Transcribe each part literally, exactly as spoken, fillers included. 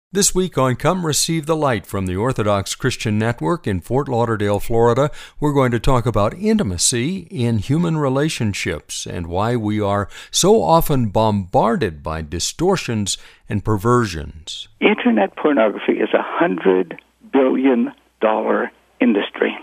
This week on Come Receive the Light from the Orthodox Christian Network in Fort Lauderdale, Florida, we're going to talk about intimacy in human relationships and why we are so often bombarded by distortions and perversions. Internet pornography is a hundred billion dollar industry.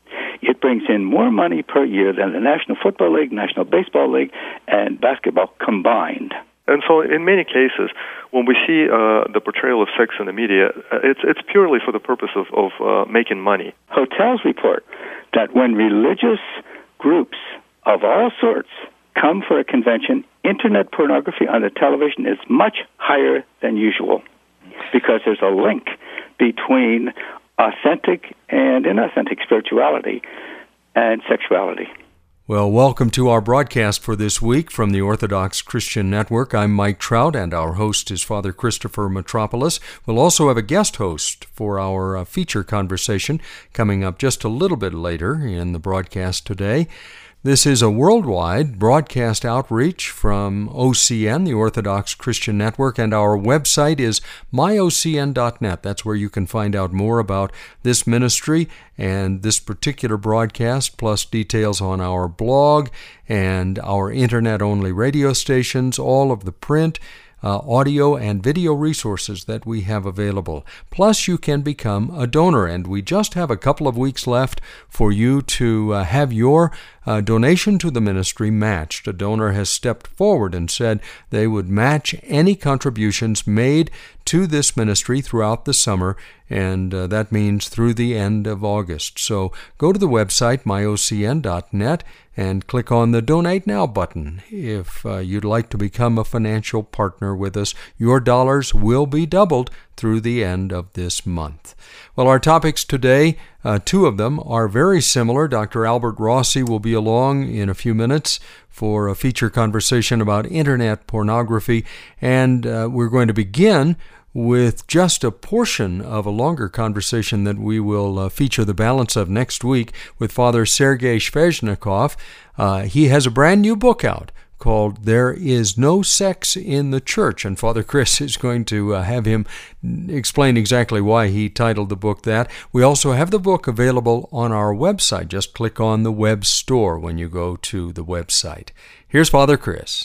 It brings in more money per year than the National Football League, National Baseball League, and basketball combined. And so in many cases, when we see uh, the portrayal of sex in the media, uh, it's it's purely for the purpose of, of uh, making money. Hotels report that when religious groups of all sorts come for a convention, internet pornography on the television is much higher than usual because there's a link between authentic and inauthentic spirituality and sexuality. Well, welcome to our broadcast for this week from the Orthodox Christian Network. I'm Mike Trout, and our host is Father Christopher Metropolis. We'll also have a guest host for our uh, feature conversation coming up just a little bit later in the broadcast today. This is a worldwide broadcast outreach from O C N, the Orthodox Christian Network, and our website is my o c n dot net. That's where you can find out more about this ministry and this particular broadcast, plus details on our blog and our internet-only radio stations, all of the print, Uh, audio and video resources that we have available. Plus, you can become a donor, and we just have a couple of weeks left for you to uh, have your uh, donation to the ministry matched. A donor has stepped forward and said they would match any contributions made to this ministry throughout the summer, and uh, that means through the end of August. So go to the website, my o c n dot net, and click on the Donate Now button. If uh, you'd like to become a financial partner with us, your dollars will be doubled through the end of this month. Well, our topics today, uh, two of them are very similar. Doctor Albert Rossi will be along in a few minutes for a feature conversation about internet pornography, and uh, we're going to begin with just a portion of a longer conversation that we will uh, feature the balance of next week with Father Sergei Sveshnikov. Uh, he has a brand new book out called There Is No Sex in the Church, and Father Chris is going to uh, have him explain exactly why he titled the book that. We also have the book available on our website. Just click on the web store when you go to the website. Here's Father Chris.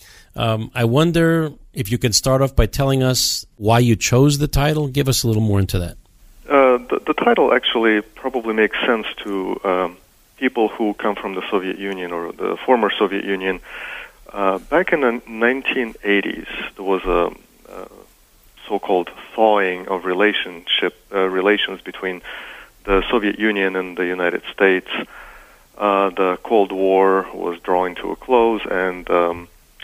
Um, I wonder if you can start off by telling us why you chose the title. Give us a little more into that. Uh, the, the title actually probably makes sense to um, people who come from the Soviet Union or the former Soviet Union. Uh, back in the nineteen eighties, there was a, a so-called thawing of relationship uh, relations between the Soviet Union and the United States. Uh, the Cold War was drawing to a close, and um,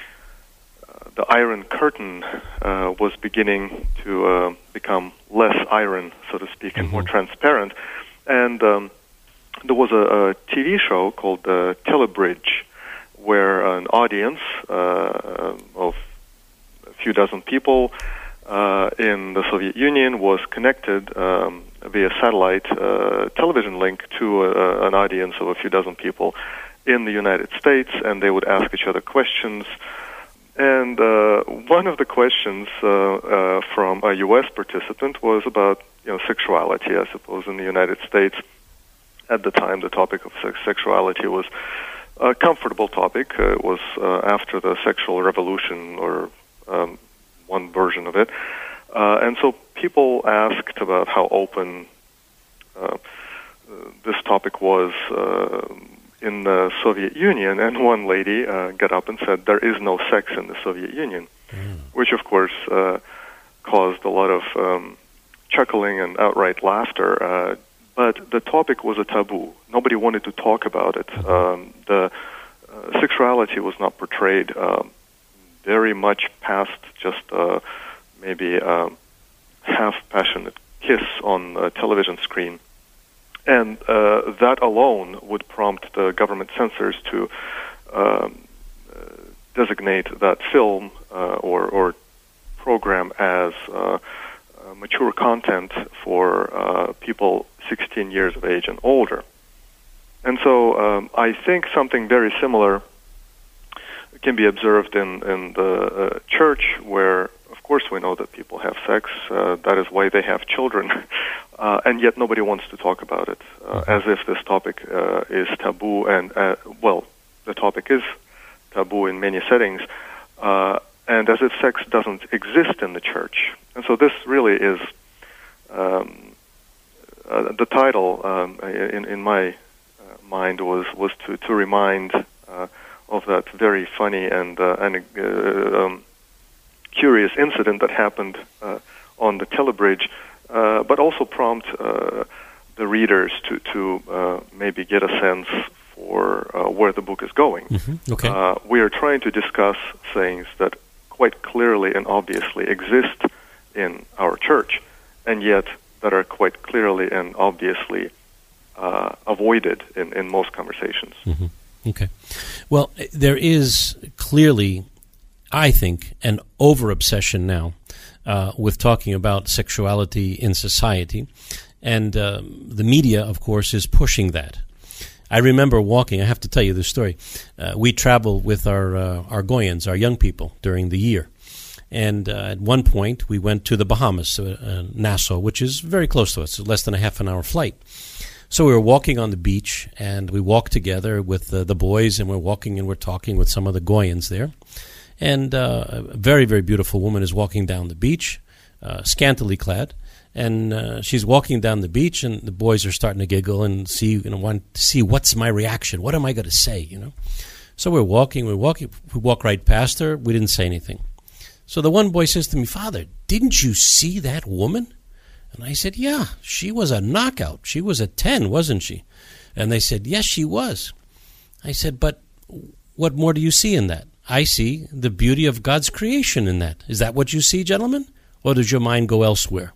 the Iron Curtain uh, was beginning to uh, become less iron, so to speak, and more transparent. And um, there was a, a T V show called uh, Telebridge, where an audience uh, of a few dozen people uh, in the Soviet Union was connected um, via satellite uh, television link to a, an audience of a few dozen people in the United States, and they would ask each other questions. And uh, one of the questions uh, uh, from a U S participant was about, you know, sexuality. I suppose in the United States, at the time, the topic of sex- sexuality was a comfortable topic. Uh, it was uh, after the sexual revolution, or um, one version of it. Uh, and so people asked about how open uh, this topic was uh, in the Soviet Union, and one lady uh, got up and said, "There is no sex in the Soviet Union," mm. which, of course, uh, caused a lot of um, chuckling and outright laughter. Uh, but the topic was a taboo. Nobody wanted to talk about it. Um, the uh, sexuality was not portrayed uh, very much past just uh, maybe a half-passionate kiss on a television screen. And uh, that alone would prompt the government censors to um, uh, designate that film uh, or, or program as uh, uh, mature content for uh, people sixteen years of age and older. And so um, I think something very similar can be observed in, in the uh, church, where, of course, we know that people have sex. Uh, that is why they have children. Uh, and yet nobody wants to talk about it, uh, as if this topic uh, is taboo. And, uh, well, the topic is taboo in many settings, uh, and as if sex doesn't exist in the church. And so this really is, um, uh, the title um, in, in my uh, mind was, was to, to remind uh, of that very funny and, uh, and uh, um, curious incident that happened uh, on the Telebridge, uh, but also prompt uh, the readers to, to uh, maybe get a sense for uh, where the book is going. Mm-hmm. Okay. Uh, we are trying to discuss things that quite clearly and obviously exist in our church, and yet that are quite clearly and obviously uh, avoided in, in most conversations. Mm-hmm. Okay. Well, there is clearly, I think, an over-obsession now uh, with talking about sexuality in society, and uh, the media, of course, is pushing that. I remember walking, I have to tell you this story. Uh, we travel with our uh, our Goyans, our young people, during the year. And uh, at one point, we went to the Bahamas, uh, uh, Nassau, which is very close to us, less than a half an hour flight. So we were walking on the beach, and we walked together with uh, the boys, and we're walking and we're talking with some of the Goyans there. And uh, a very, very beautiful woman is walking down the beach, uh, scantily clad. And uh, she's walking down the beach, and the boys are starting to giggle and see, you know, want to see what's my reaction. What am I going to say, you know? So we're walking, we're walking, we walk right past her. We didn't say anything. So the one boy says to me, "Father, didn't you see that woman?" And I said, "Yeah, she was a knockout. She was a ten, wasn't she?" And they said, "Yes, she was." I said, "But what more do you see in that?" "I see the beauty of God's creation in that. Is that what you see, gentlemen? Or does your mind go elsewhere?"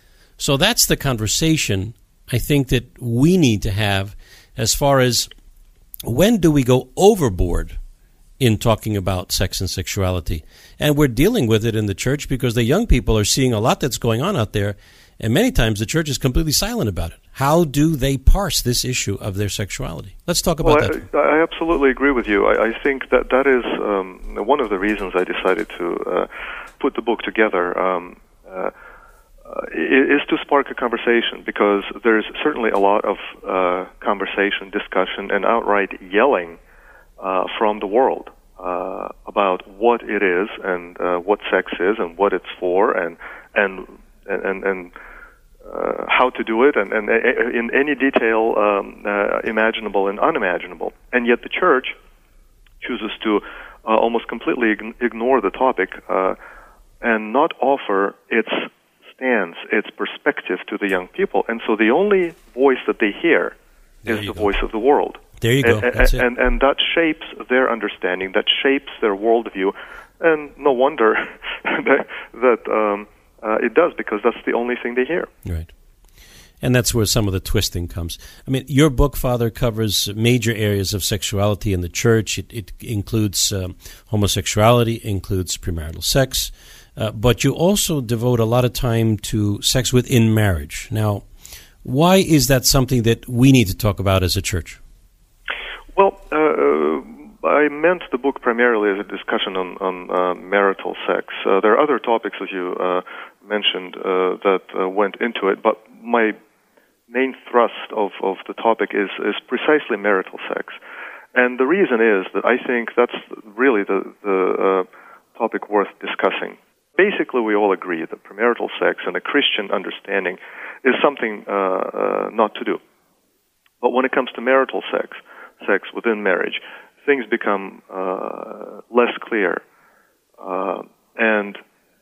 So that's the conversation I think that we need to have as far as when do we go overboard in talking about sex and sexuality. And we're dealing with it in the church because the young people are seeing a lot that's going on out there, and many times the church is completely silent about it. How do they parse this issue of their sexuality? Let's talk about well, that. I, I absolutely agree with you. I, I think that that is um, one of the reasons I decided to uh, put the book together. Um, uh, Uh, is to spark a conversation, because there's certainly a lot of uh, conversation, discussion, and outright yelling uh, from the world uh, about what it is and uh, what sex is and what it's for and and and and uh, how to do it and, and in any detail um, uh, imaginable and unimaginable. And yet the church chooses to uh, almost completely ignore the topic uh, and not offer its stance, its perspective to the young people. And so the only voice that they hear there is the go. voice of the world. There you go. And, That's and, it. and that shapes their understanding, that shapes their worldview. And no wonder that, that um, uh, it does, because that's the only thing they hear. Right. And that's where some of the twisting comes. I mean, your book, Father, covers major areas of sexuality in the church. It, it includes um, homosexuality, includes premarital sex, uh, but you also devote a lot of time to sex within marriage. Now, why is that something that we need to talk about as a church? Well, uh, I meant the book primarily as a discussion on, on uh, marital sex. Uh, there are other topics, as you uh, mentioned, uh, that uh, went into it, but my main thrust of, of the topic is, is precisely marital sex. And the reason is that I think that's really the, the uh, topic worth discussing. Basically, we all agree that premarital sex and a Christian understanding is something uh, uh, not to do. But when it comes to marital sex, sex within marriage, things become uh, less clear. Uh, and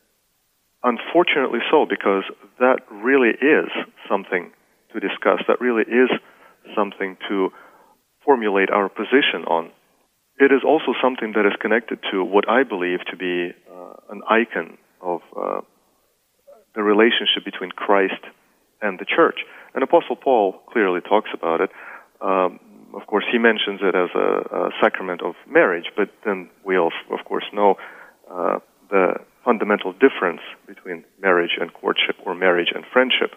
unfortunately so, because that really is something to discuss. That really is something to formulate our position on. It is also something that is connected to what I believe to be uh, an icon of uh, the relationship between Christ and the church. And Apostle Paul clearly talks about it. Um, of course, he mentions it as a, a sacrament of marriage, but then we all, of course, know uh, the fundamental difference between marriage and courtship, or marriage and friendship.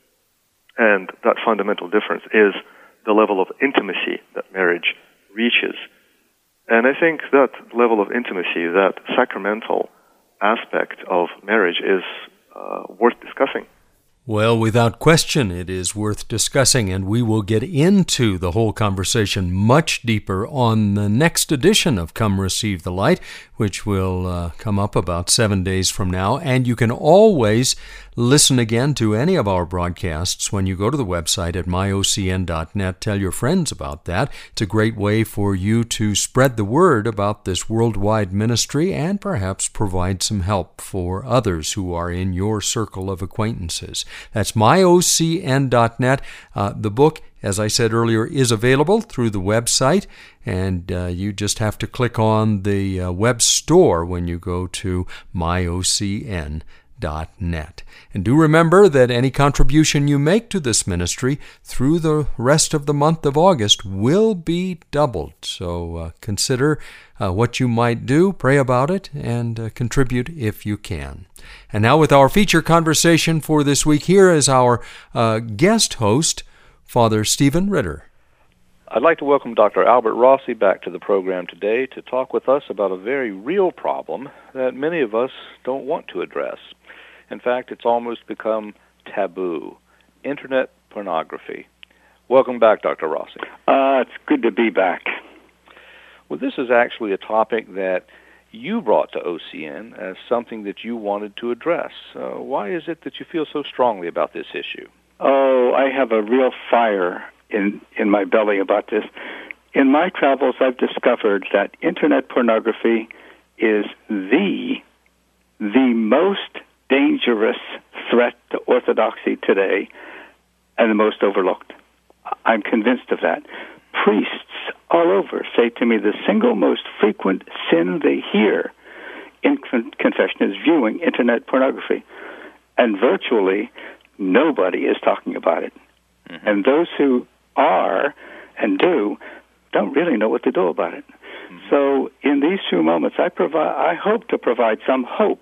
And that fundamental difference is the level of intimacy that marriage reaches. And I think that level of intimacy, that sacramental aspect of marriage is uh, worth discussing. Well, without question, it is worth discussing, and we will get into the whole conversation much deeper on the next edition of Come Receive the Light, which will uh, come up about seven days from now. And you can always listen again to any of our broadcasts when you go to the website at my o c n dot net. Tell your friends about that. It's a great way for you to spread the word about this worldwide ministry and perhaps provide some help for others who are in your circle of acquaintances. That's my o c n dot net. Uh, the book, as I said earlier, is available through the website, and uh, you just have to click on the uh, web store when you go to my o c n dot net. And do remember that any contribution you make to this ministry through the rest of the month of August will be doubled. So uh, consider uh, what you might do, pray about it, and uh, contribute if you can. And now with our feature conversation for this week, here is our uh, guest host, Father Stephen Ritter. I'd like to welcome Doctor Albert Rossi back to the program today to talk with us about a very real problem that many of us don't want to address. In fact, it's almost become taboo: Internet pornography. Welcome back, Doctor Rossi. Uh, it's good to be back. Well, this is actually a topic that you brought to O C N as something that you wanted to address. Uh, why is it that you feel so strongly about this issue? Oh, I have a real fire in, in my belly about this. In my travels, I've discovered that Internet pornography is the, the most dangerous threat to orthodoxy today and the most overlooked. I'm convinced of that. Priests all over say to me the single most frequent sin they hear in confession is viewing Internet pornography. And virtually nobody is talking about it. Mm-hmm. And those who are and do don't really know what to do about it. Mm-hmm. So in these two moments, I provide, I hope to provide some hope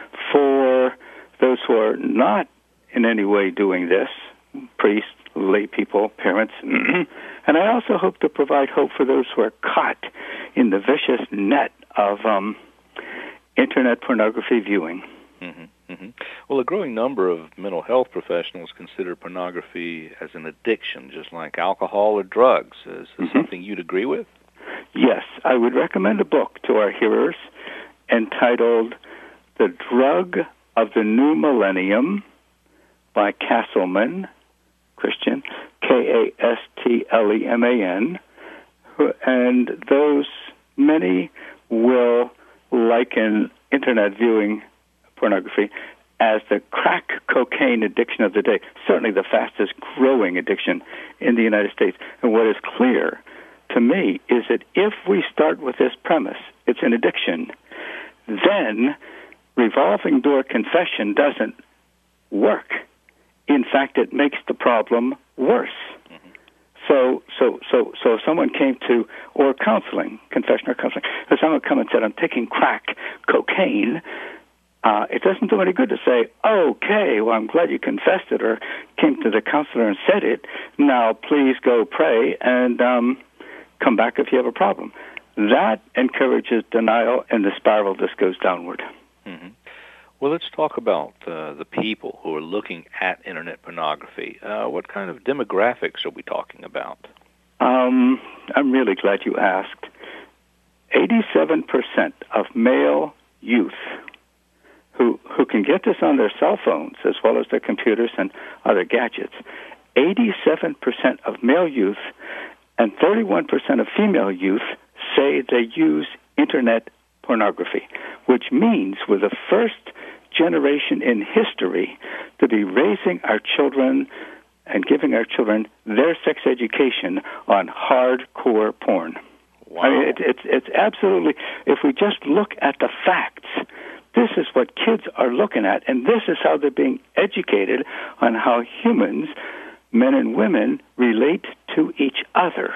for those who are not in any way doing this, priests, lay people, parents. And I also hope to provide hope for those who are caught in the vicious net of um, Internet pornography viewing. Mm-hmm, mm-hmm. Well, a growing number of mental health professionals consider pornography as an addiction, just like alcohol or drugs. Is this mm-hmm. something you'd agree with? Yes. I would recommend a book to our hearers entitled The Drug of the New Millennium by Castleman, Christian, K A S T L E M A N. And those, many will liken Internet viewing pornography as the crack cocaine addiction of the day, certainly the fastest growing addiction in the United States. And what is clear to me is that if we start with this premise, it's an addiction, then revolving door confession doesn't work. In fact, it makes the problem worse. Mm-hmm. So, so, so, so if someone came to, or counseling, confession or counseling, if someone come and said, I'm taking crack cocaine, uh, it doesn't do any good to say, okay, well, I'm glad you confessed it, or came to the counselor and said it, now please go pray and um, come back if you have a problem. That encourages denial, and the spiral just goes downward. Mm-hmm. Well, let's talk about uh, the people who are looking at Internet pornography. Uh, what kind of demographics are we talking about? Um, I'm really glad you asked. eighty-seven percent of male youth who who can get this on their cell phones as well as their computers and other gadgets, eighty-seven percent of male youth and thirty-one percent of female youth say they use Internet pornography, which means we're the first generation in history to be raising our children and giving our children their sex education on hardcore porn. Wow. I mean, it, it's it's absolutely, if we just look at the facts, this is what kids are looking at, and this is how they're being educated on how humans, men and women, relate to each other.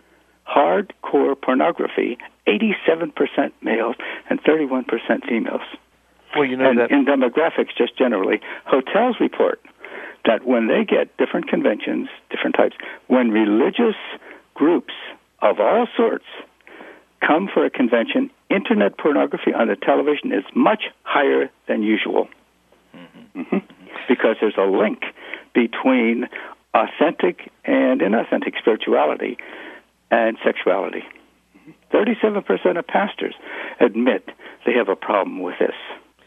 Hardcore pornography, eighty-seven percent males and thirty-one percent females. Well, you know and that in demographics, just generally, hotels report that when they get different conventions, different types, when religious groups of all sorts come for a convention, internet pornography on the television is much higher than usual. Mm-hmm. Mm-hmm. Because there's a link between authentic and inauthentic spirituality and sexuality. thirty-seven percent of pastors admit they have a problem with this.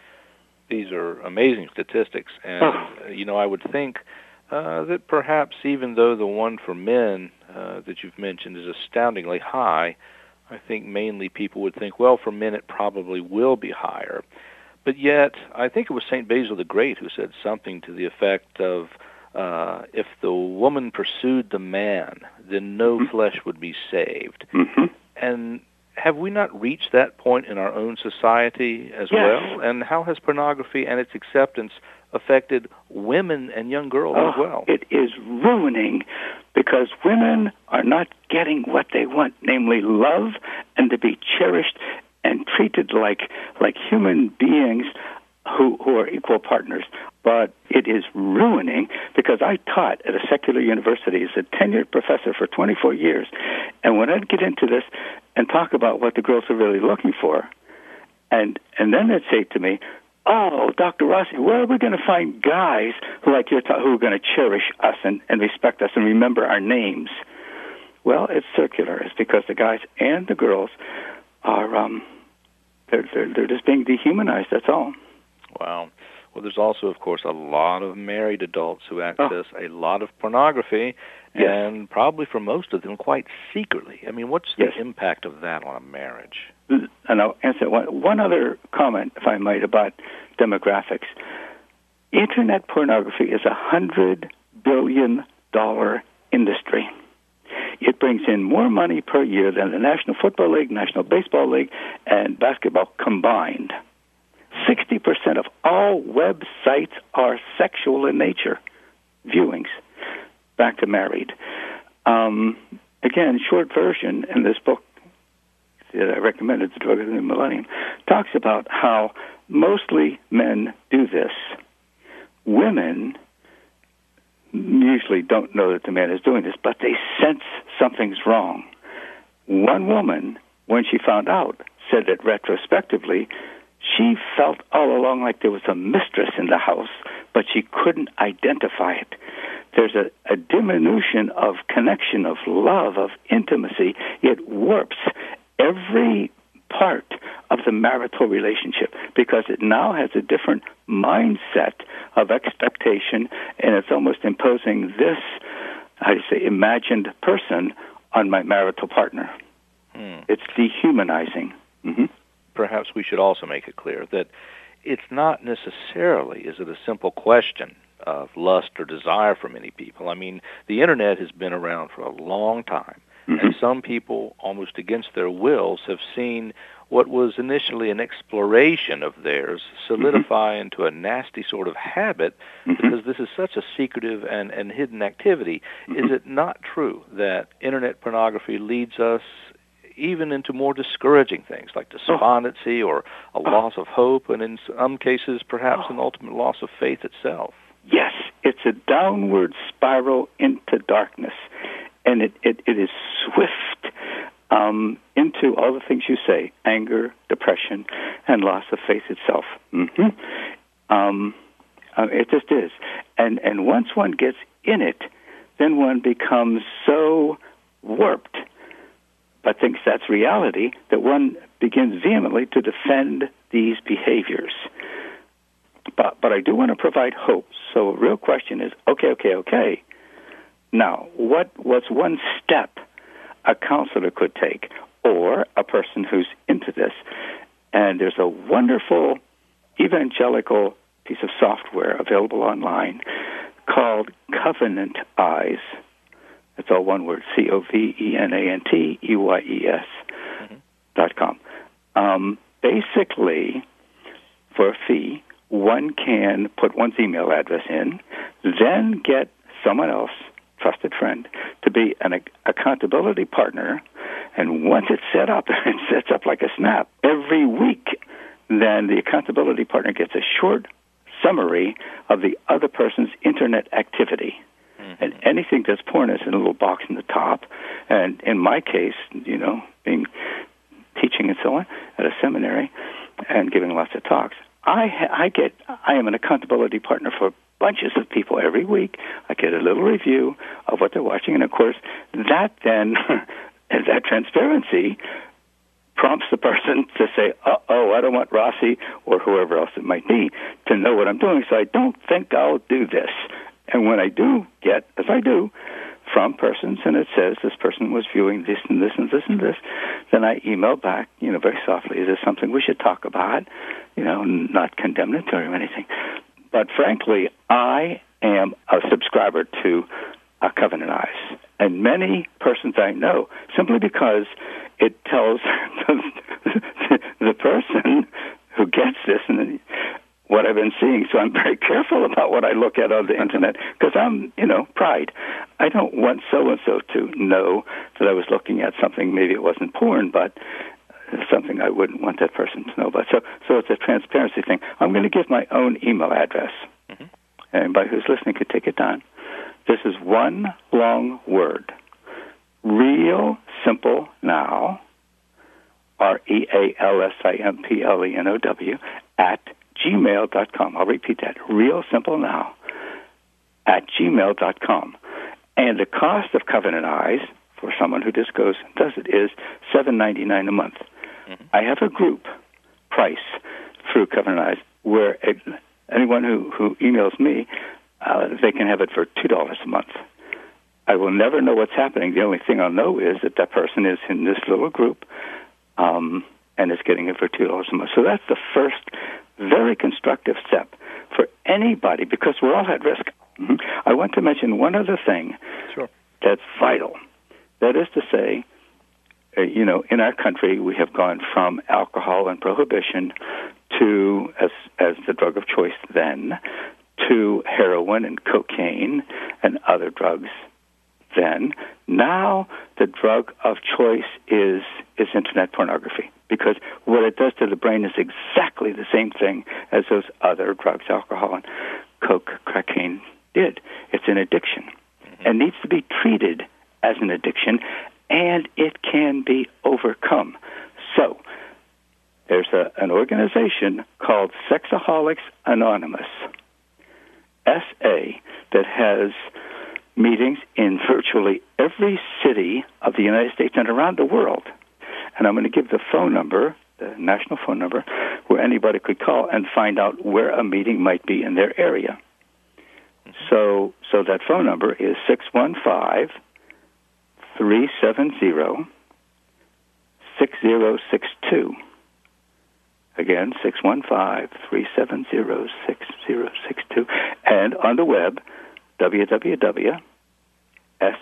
These are amazing statistics, and, oh. you know, I would think uh, that perhaps even though the one for men uh, that you've mentioned is astoundingly high, I think mainly people would think, well, for men it probably will be higher. But yet, I think it was Saint Basil the Great who said something to the effect of, uh, if the woman pursued the man, then no mm-hmm. flesh would be saved. Mm-hmm. And have we not reached that point in our own society as yes. well? And how has pornography and its acceptance affected women and young girls oh, as well? It is ruining, because women are not getting what they want, namely love and to be cherished and treated like like human beings who, who are equal partners. But it is ruining, because I taught at a secular university as a tenured professor for twenty-four years, and when I'd get into this and talk about what the girls are really looking for, and and then they'd say to me, oh, Doctor Rossi, where are we going to find guys who, like you're ta- who are going to cherish us and, and respect us and remember our names? Well, it's circular. It's because the guys and the girls are um, they're, they're they're just being dehumanized. That's all. Wow. Well, there's also, of course, a lot of married adults who access oh. a lot of pornography, yes. and probably for most of them quite secretly. I mean, what's the yes. impact of that on a marriage? And I'll answer one, one other comment, if I might, about demographics. Internet pornography is a one hundred billion dollars industry. It brings in more money per year than the National Football League, National Baseball League, and basketball combined. sixty percent of all websites are sexual in nature, viewings. Back to married. Um, again, short version in this book that I recommended, The Drug of the New Millennium, talks about how mostly men do this. Women usually don't know that the man is doing this, but they sense something's wrong. One woman, when she found out, said that retrospectively, she felt all along like there was a mistress in the house, but she couldn't identify it. There's a, a diminution of connection, of love, of intimacy. It warps every part of the marital relationship because it now has a different mindset of expectation, and it's almost imposing this, how do you say, imagined person on my marital partner. Hmm. It's dehumanizing. Mm-hmm. Perhaps we should also make it clear that it's not necessarily, is it a simple question of lust or desire for many people. I mean, the Internet has been around for a long time, mm-hmm. and some people, almost against their wills, have seen what was initially an exploration of theirs solidify mm-hmm. into a nasty sort of habit mm-hmm. because this is such a secretive and, and hidden activity. Mm-hmm. Is it not true that Internet pornography leads us even into more discouraging things like despondency oh. or a loss of hope, and in some cases perhaps oh. an ultimate loss of faith itself? Yes, it's a downward spiral into darkness, and it, it, it is swift um, into all the things you say, anger, depression, and loss of faith itself. Mm-hmm. Um, uh, it just is. And, and once one gets in it, then one becomes so warped but thinks that's reality, that one begins vehemently to defend these behaviors. But but I do want to provide hope. So a real question is, okay, okay, okay. Now, what what's one step a counselor could take, or a person who's into this? And there's a wonderful evangelical piece of software available online called Covenant Eyes. It's all one word, C O V E N A N T E Y E S mm-hmm. dot com. Um, basically, for a fee, one can put one's email address in, then get someone else, trusted friend, to be an ac- accountability partner, and once it's set up, it sets up like a snap. Every week, then the accountability partner gets a short summary of the other person's Internet activity. And anything that's porn is in a little box in the top. And in my case, you know, being teaching and so on at a seminary and giving lots of talks. I ha- I get I am an accountability partner for bunches of people every week. I get a little review of what they're watching, and of course, that then that transparency prompts the person to say, uh-oh, I don't want Rossi or whoever else it might be to know what I'm doing, so I don't think I'll do this. And when I do get, as I do, from persons, and it says this person was viewing this and this and this and this, then I email back, you know, very softly, is this something we should talk about? You know, not condemnatory or anything. But frankly, I am a subscriber to uh, Covenant Eyes. And many persons I know, simply because it tells the, the person who gets this and what I've been seeing. So I'm very careful about what I look at on the Internet because I'm, you know, pride. I don't want so-and-so to know that I was looking at something, maybe it wasn't porn, but something I wouldn't want that person to know about. So so it's a transparency thing. I'm going to give my own email address. Mm-hmm. Anybody who's listening could take it down. This is one long word. Real Simple Now, R E A L S I M P L E N O W, at gmail dot com. I'll repeat that. Real Simple Now, at gmail dot com. And the cost of Covenant Eyes, for someone who just goes and does it, is seven dollars and ninety-nine cents a month. Mm-hmm. I have a group price through Covenant Eyes where it, anyone who, who emails me, uh, they can have it for two dollars a month. I will never know what's happening. The only thing I'll know is that that person is in this little group um, and is getting it for two dollars a month. So that's the first very constructive step for anybody, because we're all at risk. Mm-hmm. I want to mention one other thing sure. that's vital. That is to say, uh, you know, in our country, we have gone from alcohol and prohibition to, as as the drug of choice then, to heroin and cocaine and other drugs then. Now the drug of choice is is Internet pornography, because what it does to the brain is exactly the same thing as those other drugs, alcohol and coke, cocaine, did. It's an addiction mm-hmm. and needs to be treated as an addiction, and it can be overcome. So there's a, an organization called Sexaholics Anonymous, S A, that has meetings in virtually every city of the United States and around the world. And I'm going to give the phone number, the national phone number, where anybody could call and find out where a meeting might be in their area. So so that phone number is six one five, three seven zero, six zero six two. Again, six one five, three seven zero, six zero six two. And on the web, w w w dot s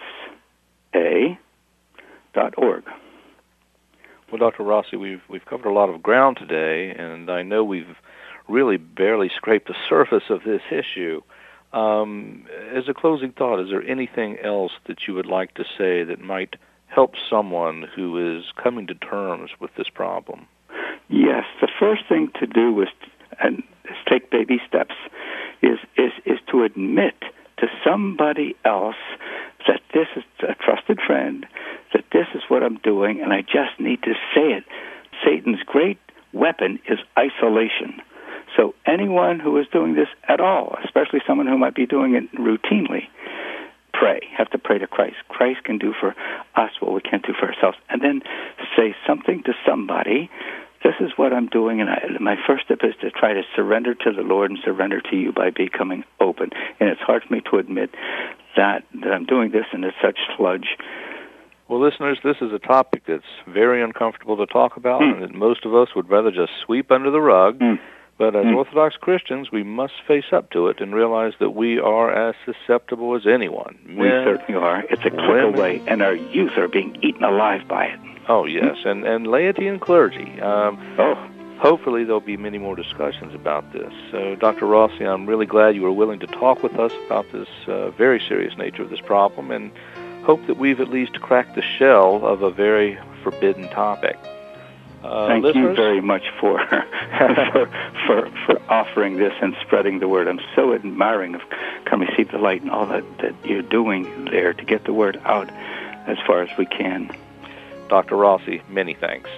a dot org. Well, Doctor Rossi, we've we've covered a lot of ground today, and I know we've really barely scraped the surface of this issue. Um, as a closing thought, is there anything else that you would like to say that might help someone who is coming to terms with this problem? Yes, the first thing to do is, and is take baby steps, is, is, is to admit to somebody else that this is a trusted friend, that this is what I'm doing, and I just need to say it. Satan's great weapon is isolation. So anyone who is doing this at all, especially someone who might be doing it routinely, pray. Have to pray to Christ. Christ can do for us what we can't do for ourselves. And then say something to somebody. This is what I'm doing, and I, my first step is to try to surrender to the Lord and surrender to you by becoming open. And it's hard for me to admit that, that I'm doing this in such sludge. Well, listeners, this is a topic that's very uncomfortable to talk about, mm. and that most of us would rather just sweep under the rug. Mm. But as mm. Orthodox Christians, we must face up to it and realize that we are as susceptible as anyone. Men, we certainly are. It's a click women. away, and our youth are being eaten alive by it. Oh, yes, mm. and, and laity and clergy. Um, oh. Hopefully there'll be many more discussions about this. So, Doctor Rossi, I'm really glad you were willing to talk with us about this uh, very serious nature of this problem, and hope that we've at least cracked the shell of a very forbidden topic. Uh, Thank listeners? you very much for, for for for offering this and spreading the word. I'm so admiring of Come Receive the Light and all that, that you're doing there to get the word out as far as we can. Doctor Rossi, many thanks.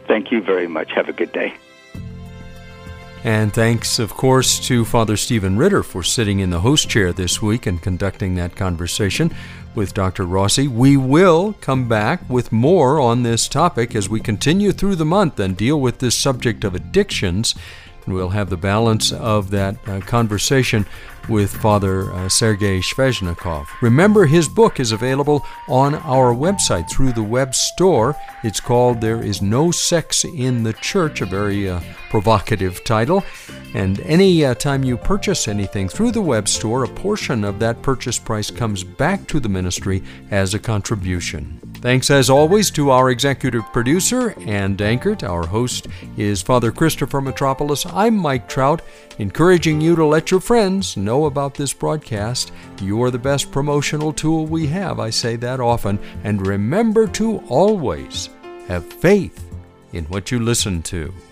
Thank you very much. Have a good day. And thanks, of course, to Father Stephen Ritter for sitting in the host chair this week and conducting that conversation with Doctor Rossi. We will come back with more on this topic as we continue through the month and deal with this subject of addictions. And we'll have the balance of that uh, conversation with Father uh, Sergei Sveshnikov. Remember, his book is available on our website through the web store. It's called There Is No Sex in the Church, a very uh, provocative title. And any uh, time you purchase anything through the web store, a portion of that purchase price comes back to the ministry as a contribution. Thanks, as always, to our executive producer, Ann Dankert. Our host is Father Christopher Metropolis. I'm Mike Trout, encouraging you to let your friends know about this broadcast. You're the best promotional tool we have. I say that often. And remember to always have faith in what you listen to.